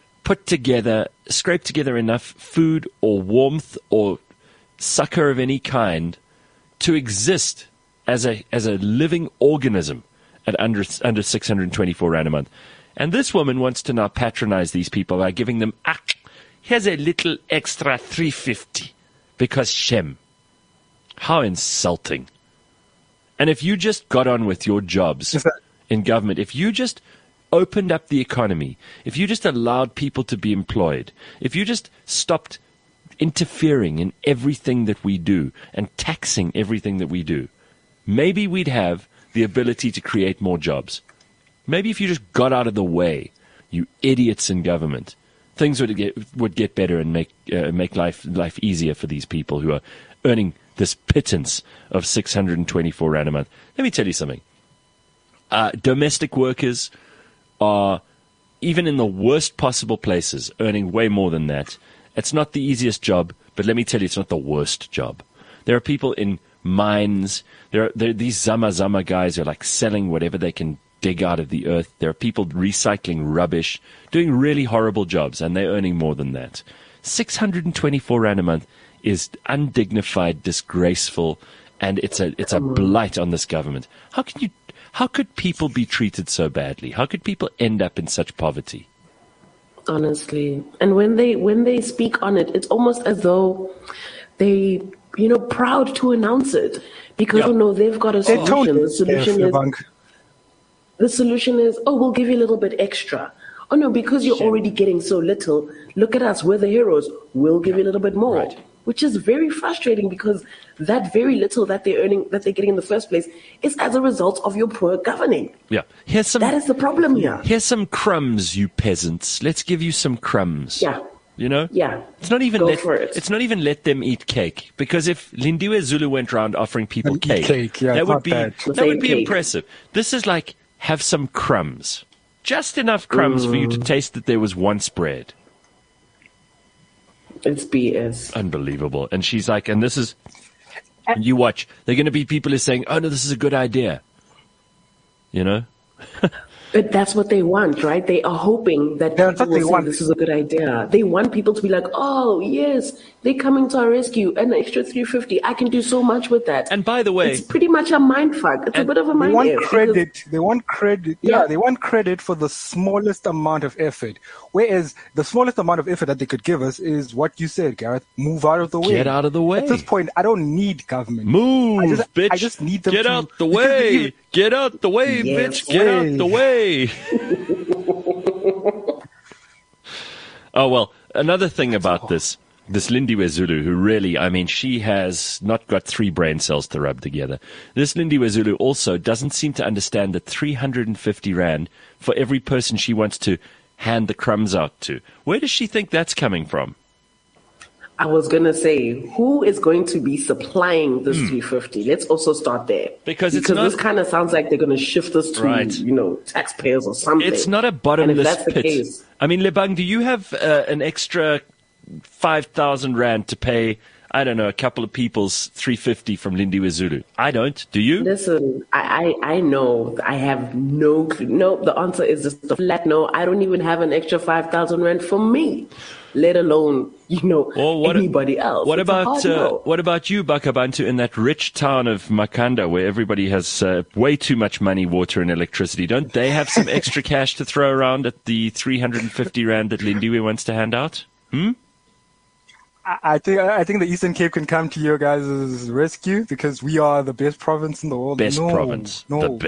scrape together enough food or warmth or succor of any kind to exist as a living organism at under 624 Rand a month. And this woman wants to now patronize these people by giving them, here's a little extra 350 because Shem. How insulting. And if you just got on with your jobs in government, if you just opened up the economy, if you just allowed people to be employed, if you just stopped interfering in everything that we do and taxing everything that we do, maybe we'd have the ability to create more jobs. Maybe if you just got out of the way, you idiots in government, things would get better and make life easier for these people who are earning this pittance of 624 Rand a month. Let me tell you something. Domestic workers are, even in the worst possible places, earning way more than that. It's not the easiest job, but let me tell you, it's not the worst job. There are people in mines. There are these Zama guys who are like selling whatever they can dig out of the earth. There are people recycling rubbish, doing really horrible jobs, and they're earning more than that. 624 Rand a month is undignified, disgraceful, and it's a blight on this government. How could people be treated so badly? How could people end up in such poverty? Honestly. And when they speak on it, it's almost as though they, proud to announce it. Because, they've got a solution. The solution is, we'll give you a little bit extra. Oh, no, because you're already getting so little, look at us, we're the heroes. We'll give you a little bit more. Right. Which is very frustrating because that very little that they're earning, that they're getting in the first place, is as a result of your poor governing. Yeah. That is the problem here. Here's some crumbs, you peasants. Let's give you some crumbs. Yeah. Yeah. It's not even let them eat cake. Because if Lindiwe Zulu went around offering people cake, that would be impressive. This is like, have some crumbs. just enough crumbs for you to taste that there was once bread. It's BS. Unbelievable. And she's like, and this is, you watch, they're going to be people who are saying, oh no, this is a good idea. You know? But that's what they want, right? They are hoping that people will say this is a good idea. They want people to be like, oh, yes, they're coming to our rescue. An extra $350. I can do so much with that. And by the way, it's pretty much a mind fuck. It's a bit of a mind fuck. They want credit. Yeah, they want credit for the smallest amount of effort. Whereas the smallest amount of effort that they could give us is what you said, Gareth. Move out of the way. Get out of the way. At this point, I don't need government. Move, bitch. I just need them Get out the way. Get out the way, bitch. Get out the way. Oh, well, another thing about this Lindiwe Zulu, who really, I mean, she has not got 3 brain cells to rub together. This Lindiwe Zulu also doesn't seem to understand that 350 Rand for every person she wants to hand the crumbs out to. Where does she think that's coming from? I was going to say, who is going to be supplying this 350? Let's also start there. Because this kind of sounds like they're going to shift this to, taxpayers or something. It's not a bottomless and if that's pit. The case, I mean, Lebang, do you have an extra 5,000 Rand to pay, I don't know, a couple of people's 350 from Lindiwe Zulu? I don't. Do you? Listen, I know. I have no clue. No, the answer is just a flat no. I don't even have an extra 5,000 Rand for me, let alone, anybody else. What about you, Bakabantu, in that rich town of Makanda where everybody has way too much money, water, and electricity? Don't they have some extra cash to throw around at the 350 Rand that Lindiwe wants to hand out? I think the Eastern Cape can come to your guys' rescue because we are the best province in the world. Best province.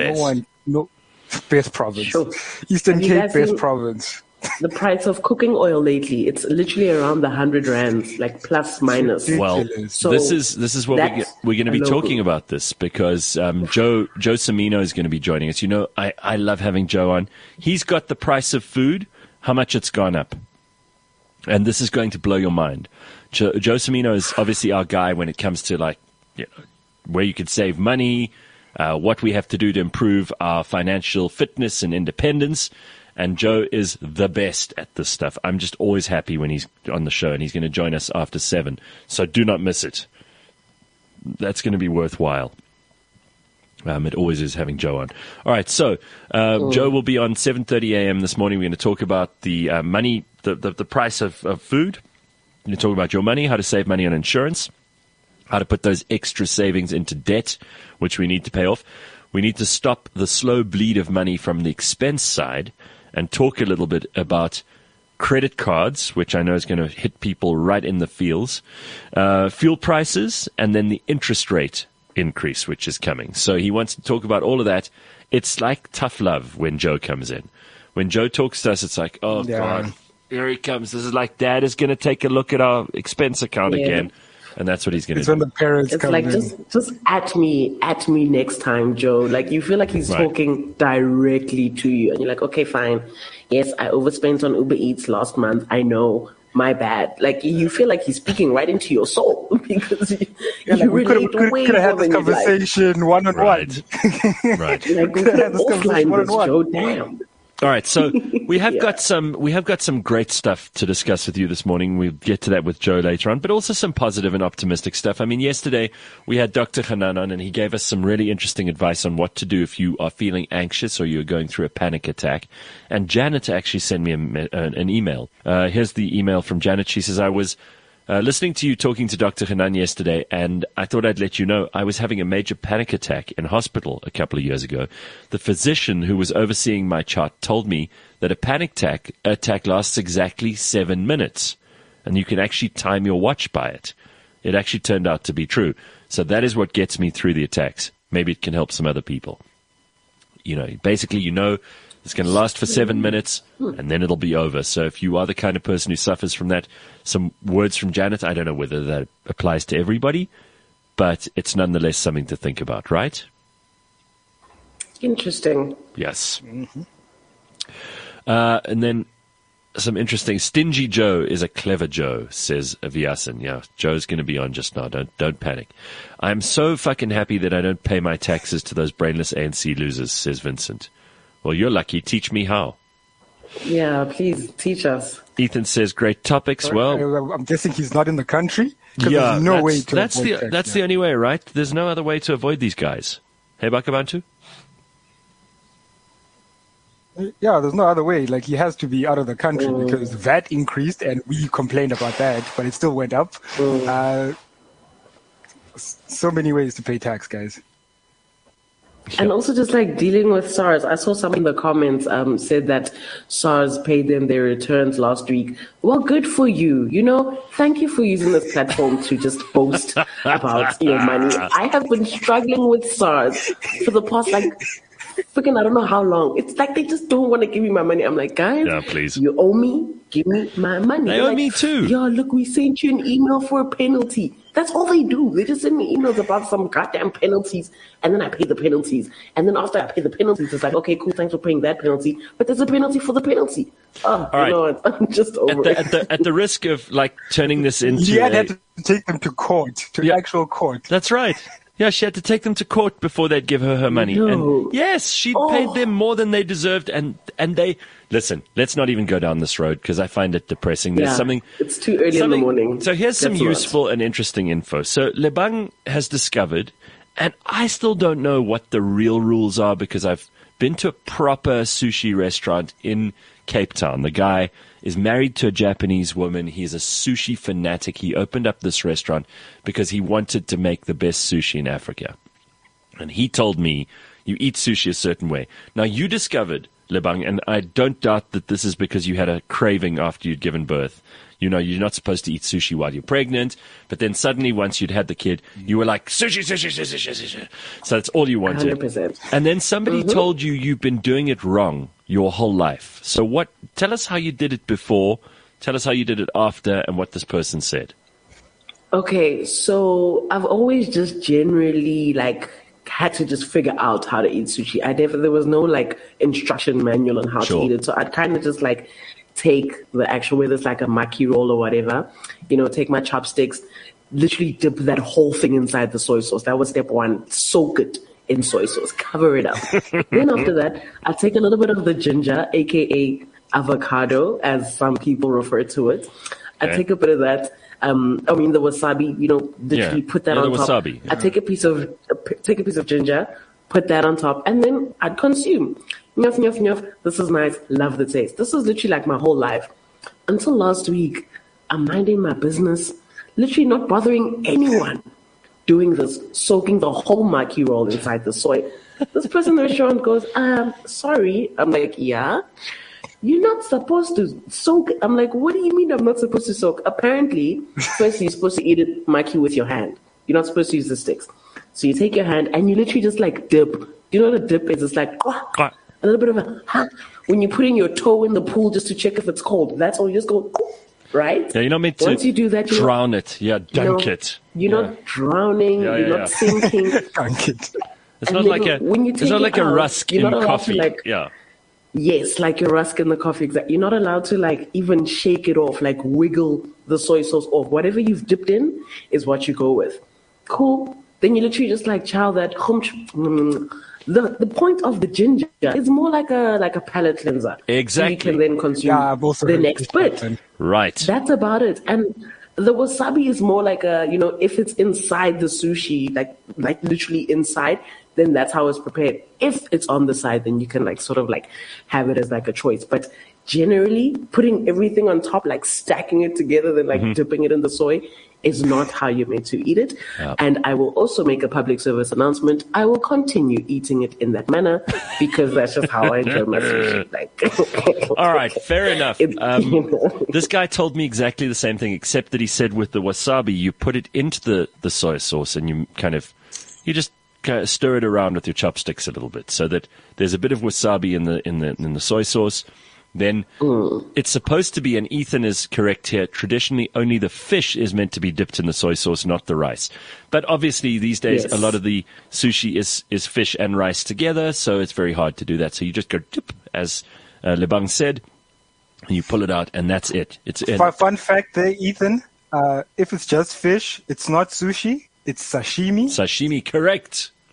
Best province. Sure. Eastern Cape, best province. The price of cooking oil lately, it's literally around the 100 Rands, like plus minus. Well, so this is what we're going to be talking about this because Joe Semino is going to be joining us. You know, I love having Joe on. He's got the price of food, how much it's gone up. And this is going to blow your mind. Joe Semino is obviously our guy when it comes to where you can save money, what we have to do to improve our financial fitness and independence. And Joe is the best at this stuff. I'm just always happy when he's on the show, and he's going to join us after 7. So do not miss it. That's going to be worthwhile. It always is having Joe on. All right, so Joe will be on 7:30 a.m. this morning. We're going to talk about the money, the price of food. We're going to talk about your money, how to save money on insurance, how to put those extra savings into debt, which we need to pay off. We need to stop the slow bleed of money from the expense side and talk a little bit about credit cards, which I know is going to hit people right in the feels, fuel prices, and then the interest rate increase, which is coming. So he wants to talk about all of that. It's like tough love when Joe comes in. When Joe talks to us, it's like, oh, God, here he comes. This is like Dad is going to take a look at our expense account again. And that's what he's going to do. When the parents come in. Just at me next time, Joe. Like, you feel like he's talking directly to you. And you're like, okay, fine. Yes, I overspent on Uber Eats last month. I know. My bad. Like, you feel like he's speaking right into your soul because you we could have had this conversation one-on-one. Right. Like, we could have offline this, Joe. Damn. All right, so we have got some great stuff to discuss with you this morning. We'll get to that with Joe later on, but also some positive and optimistic stuff. I mean, yesterday we had Dr. Hanan on, and he gave us some really interesting advice on what to do if you are feeling anxious or you're going through a panic attack. And Janet actually sent me an email. Here's the email from Janet. She says, I was listening to you talking to Dr. Hanan yesterday, and I thought I'd let you know I was having a major panic attack in hospital a couple of years ago. The physician who was overseeing my chart told me that a panic attack lasts exactly 7 minutes, and you can actually time your watch by it. It actually turned out to be true. So that is what gets me through the attacks. Maybe it can help some other people. Basically, it's going to last for 7 minutes, and then it'll be over. So if you are the kind of person who suffers from that, some words from Janet, I don't know whether that applies to everybody, but it's nonetheless something to think about, right? Interesting. Yes. Mm-hmm. And then some interesting. Stingy Joe is a clever Joe, says Vyasan. Yeah, Joe's going to be on just now. Don't panic. I'm so fucking happy that I don't pay my taxes to those brainless ANC losers, says Vincent. Well, you're lucky. Teach me how. Yeah, please teach us. Ethan says, great topics. Well, I'm guessing he's not in the country. There's no way to that's avoid the tax, that's the only way, right? There's no other way to avoid these guys. Hey, Bakabantu? Yeah, there's no other way. Like, he has to be out of the country because VAT increased and we complained about that, but it still went up. So many ways to pay tax, guys. And also just like dealing with SARS. I saw some in the comments said that SARS paid them their returns last week. Well, good for you. You know, thank you for using this platform to just boast about your money. I have been struggling with SARS for the past freaking, I don't know how long. It's like they just don't want to give me my money. I'm like, guys, yeah, please. You owe me. Give me my money. They owe me too. Yeah, look, we sent you an email for a penalty. That's all they do. They just send me emails about some goddamn penalties, and then I pay the penalties. And then after I pay the penalties, it's like, okay, cool, thanks for paying that penalty. But there's a penalty for the penalty. Oh, all right. You know what? I'm just over it. At the risk of turning this into She had to take them to court, actual court. That's right. Yeah, she had to take them to court before they'd give her money. No. And yes, she paid them more than they deserved. And they, listen, let's not even go down this road because I find it depressing. There's something. It's too early in the morning. So here's some useful and interesting info. So Lebang has discovered, and I still don't know what the real rules are because I've been to a proper sushi restaurant in Cape Town. The guy is married to a Japanese woman. He's a sushi fanatic. He opened up this restaurant because he wanted to make the best sushi in Africa. And he told me, you eat sushi a certain way. Now, you discovered, Lebang, and I don't doubt that this is because you had a craving after you'd given birth. You know, you're not supposed to eat sushi while you're pregnant, but then suddenly once you'd had the kid, you were like, sushi, sushi, sushi, sushi, sushi. So that's all you wanted. 100%. And then somebody told you you've been doing it wrong your whole life. So tell us how you did it before, tell us how you did it after, and what this person said. Okay, so I've always just generally had to just figure out how to eat sushi. There was no instruction manual on how to eat it. So I'd kind of just take the actual, whether it's like a maki roll or whatever, take my chopsticks, literally dip that whole thing inside the soy sauce. That was step one. Soak it in soy sauce, cover it up. Then after that, I take a little bit of the ginger, aka avocado, as some people refer to it. I take a bit of that. The wasabi, literally put that on top. Wasabi. I take a piece of ginger, put that on top, and then I'd consume. Nyuf, nyuf, nyuf. This is nice. Love the taste. This was literally my whole life. Until last week, I'm minding my business, literally not bothering anyone, doing this, soaking the whole maki roll inside the soy. This person in the restaurant goes, sorry. I'm like, yeah. You're not supposed to soak. I'm like, what do you mean I'm not supposed to soak? Apparently, firstly, you're supposed to eat it maki with your hand. You're not supposed to use the sticks. So you take your hand and you literally just dip. You know what a dip is? It's a little bit of a, when you put in your toe in the pool just to check if it's cold. That's all. You just go, right? Yeah, you're not meant to Once you do that, drown it. Yeah, dunk it. You're not drowning. You're not sinking. Dunk it. It's not like a rusk in coffee. Yes, like your rusk in the coffee. Exactly. You're not allowed to even shake it off, wiggle the soy sauce off. Whatever you've dipped in is what you go with. Cool. Then you literally just chow that. The point of the ginger is more like a palate cleanser. Exactly. So you can then consume the next bit. Right. That's about it. And the wasabi is more like if it's inside the sushi, like literally inside, then that's how it's prepared. If it's on the side, then you can have it as a choice. But generally, putting everything on top, stacking it together, then dipping it in the soy, is not how you're meant to eat it. Yep. And I will also make a public service announcement. I will continue eating it in that manner because that's just how I enjoy my sushi. All right, fair enough. This guy told me exactly the same thing, except that he said with the wasabi, you put it into the soy sauce and you just stir it around with your chopsticks a little bit so that there's a bit of wasabi in the soy sauce. Then it's supposed to be, and Ethan is correct here, traditionally only the fish is meant to be dipped in the soy sauce, not the rice. But obviously these days a lot of the sushi is fish and rice together, so it's very hard to do that. So you just go dip, as Lebang said, and you pull it out, and that's it. Fun fact there, Ethan, if it's just fish, it's not sushi, it's sashimi. Sashimi, correct.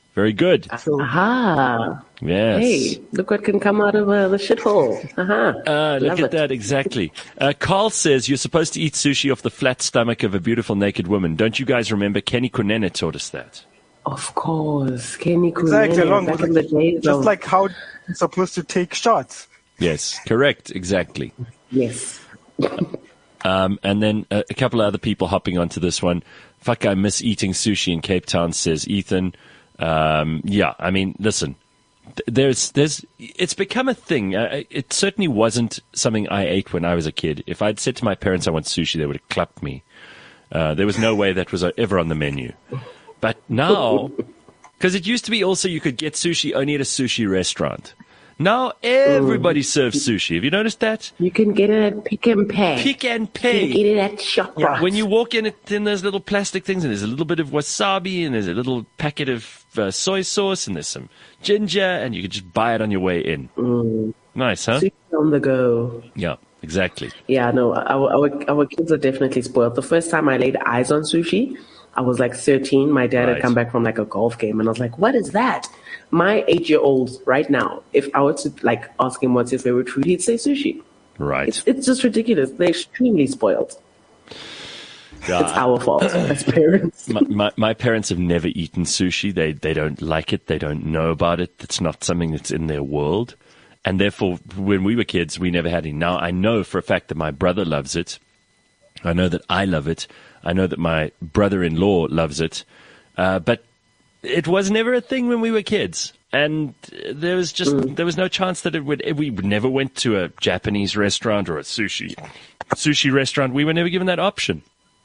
Very good. Aha. Yes. Hey, look what can come out of the shithole. Aha. Look at that, exactly. Carl says you're supposed to eat sushi off the flat stomach of a beautiful naked woman. Don't you guys remember Kenny Kunene taught us that? Of course. Kenny Kunene. Exactly, along back with in the days just of... like how you're supposed to take shots. Yes, correct, exactly. Yes. And then a couple of other people hopping onto this one. Fuck, I miss eating sushi in Cape Town, says Ethan. Yeah, I mean, listen, it's become a thing. It certainly wasn't something I ate when I was a kid. If I'd said to my parents I want sushi, they would have clapped me. There was no way that was ever on the menu. But now, because it used to be also you could get sushi only at a sushi restaurant. Now everybody serves sushi. Have you noticed that? You can get it at Pick and Pay. Pick and Pay. You can get it at ShopRite. Yeah, when you walk in, it's in those little plastic things, and there's a little bit of wasabi, and there's a little packet of soy sauce, and there's some ginger, and you can just buy it on your way in. Nice, huh? Sushi on the go. Yeah, exactly. Yeah, no, our kids are definitely spoiled. The first time I laid eyes on sushi, I was like 13. My dad had come back from like a golf game, and I was like, "What is that?" My 8-year-old right now, if I were to like ask him what's his favorite food, he'd say sushi. Right. It's just ridiculous. They're extremely spoiled. Yeah, it's our fault as parents. My parents have never eaten sushi. They don't like it. They don't know about it. It's not something that's in their world. And therefore, when we were kids, we never had any. Now, I know for a fact that my brother loves it. I know that I love it. I know that my brother-in-law loves it. But it was never a thing when we were kids. And there was no chance that we never went to a Japanese restaurant or a sushi restaurant. We were never given that option.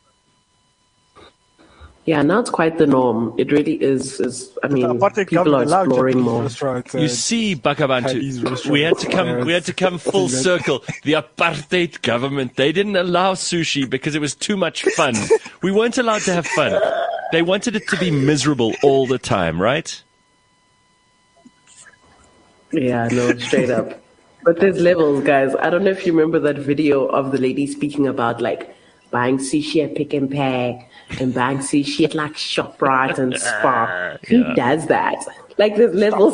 Yeah, now it's quite the norm. It really is I mean, people are exploring more. You see, Bakabantu, we had to come full circle. The apartheid government, they didn't allow sushi because it was too much fun. We weren't allowed to have fun. They wanted it to be miserable all the time, right? Yeah, no, straight up. But there's levels, guys. I don't know if you remember that video of the lady speaking about like buying sushi at Pick and Pay and buying sushi at like ShopRite and Spar. Who does that? Like there's levels.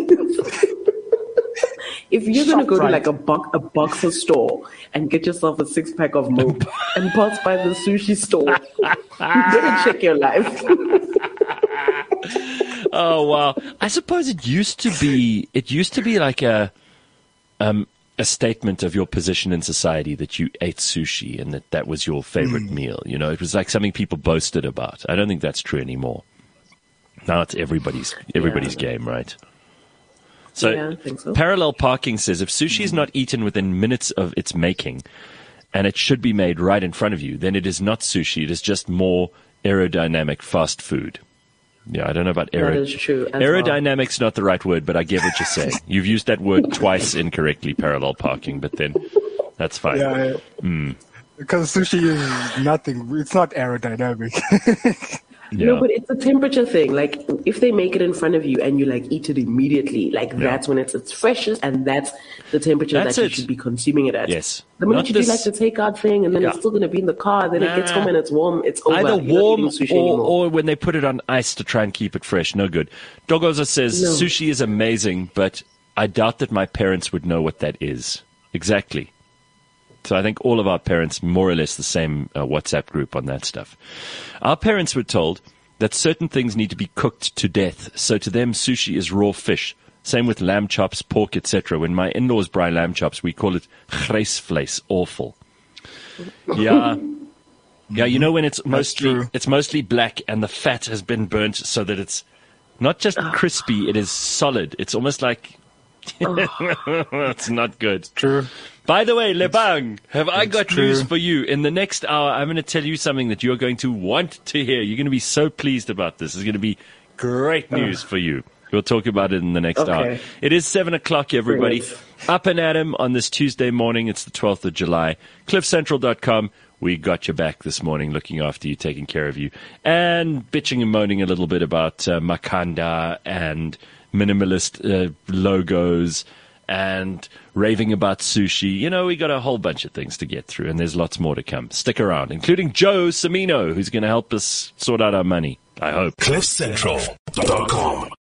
If you're going to go to like a boxer store and get yourself a 6-pack of Mope and pass by the sushi store, you better check your life. Oh, wow. I suppose it used to be like a statement of your position in society that you ate sushi and that was your favorite meal. You know, it was like something people boasted about. I don't think that's true anymore. Now it's everybody's game, right? So, yeah, I think so. Parallel Parking says if sushi is not eaten within minutes of its making and it should be made right in front of you, then it is not sushi. It is just more aerodynamic fast food. Yeah, I don't know about That is true. aerodynamic's not the right word, but I get what you're saying. You've used that word twice incorrectly, parallel parking, but then that's fine. Yeah, because sushi is nothing. It's not aerodynamic. Yeah. No, but it's a temperature thing. Like, if they make it in front of you and you, like, eat it immediately, like, that's when it's freshest and that's the temperature that you should be consuming it at. Yes. The minute you do, like, the takeout thing and then it's still going to be in the car, then it gets home and it's warm, it's over. Either warm or when they put it on ice to try and keep it fresh. No good. Dogoza says, sushi is amazing, but I doubt that my parents would know what that is. Exactly. So I think all of our parents, more or less the same WhatsApp group on that stuff. Our parents were told that certain things need to be cooked to death. So to them, sushi is raw fish. Same with lamb chops, pork, etc. When my in-laws braai lamb chops, we call it grysvleis, awful. Yeah. Yeah, you know when it's mostly black and the fat has been burnt so that it's not just crispy, it is solid. It's almost like it's not good. True. By the way, Lebang, I got news for you. In the next hour, I'm going to tell you something that you're going to want to hear. You're going to be so pleased about this. It's going to be great news for you. We'll talk about it in the next hour. It is 7:00, everybody. Up and at 'em on this Tuesday morning. It's the 12th of July. CliffCentral.com. We got your back this morning, looking after you, taking care of you, and bitching and moaning a little bit about Makanda and minimalist logos and raving about sushi. You know, we got a whole bunch of things to get through, and there's lots more to come. Stick around, including Joe Semino, who's going to help us sort out our money, I hope. CliffCentral.com